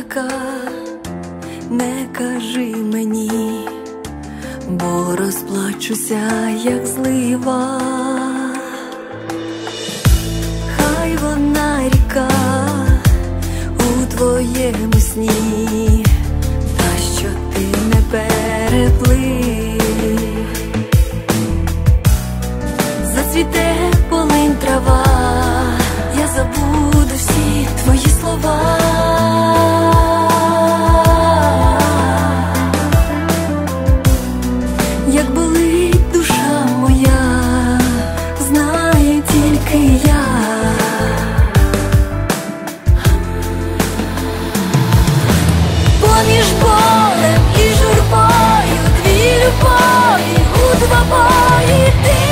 ріка, не кажи мені, бо розплачуся, як злива. Хай вона ріка у твоєму сні, та що ти не переплив. Зацвіте полинь трава, я забуду всі твої слова. Як болить душа моя, знає тільки я. Поміж болем і журбою, дві любові у двобої ти.